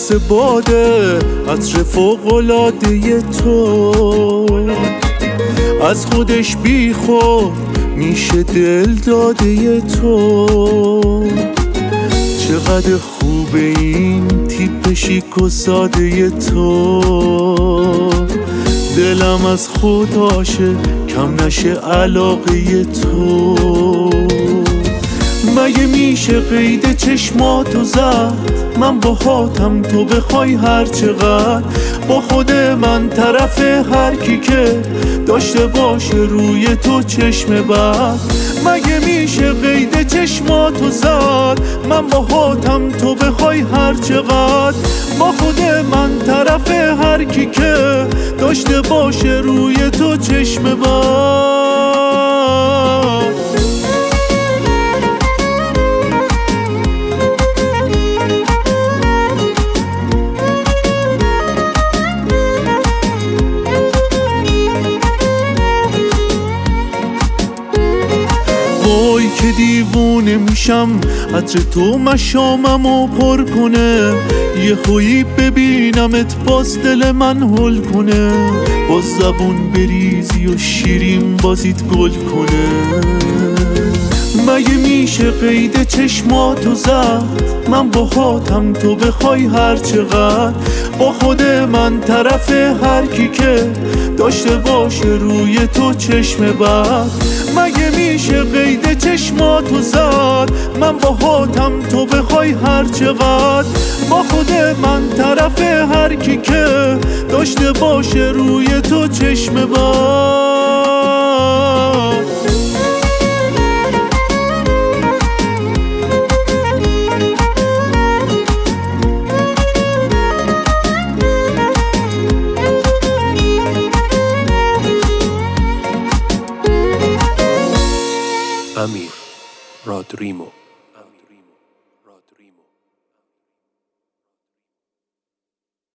مثل باده عطر فوق‌العاده تو، از خودش بی خود میشه دل داده تو. چقدر خوبه این تیپ شیک و ساده تو، دلم از خوداشه کم نشه علاقه تو. مگه میشه قید چشماتو زد، من با هاتم تو بخوای هر چقدر، با خود من طرف هر کی که داشته باشه روی تو چشم بد. مگه میشه قید چشماتو زد، من با هاتم تو بخوای هر چقدر، با خود من طرف هر کی که داشته باشه روی تو چشم بد. وای که دیوونه میشم عطر تو مشاممو پر کنه، یه خویی ببینمت باز دل من هل کنه، باز زبون بریزی و شیرین بازیت گل کنه. مگه میشه قید چشماتو زد، من با هاتم تو بخوای هر چقدر، با خود من طرف هر کی که داشته باشه روی تو چشم بد. مگه میشه قید چشماتو زد، من با هاتم تو بخوای هر چقدر، با خود من طرف هر کی که داشته باشه روی تو چشم بد. امیر رادریمو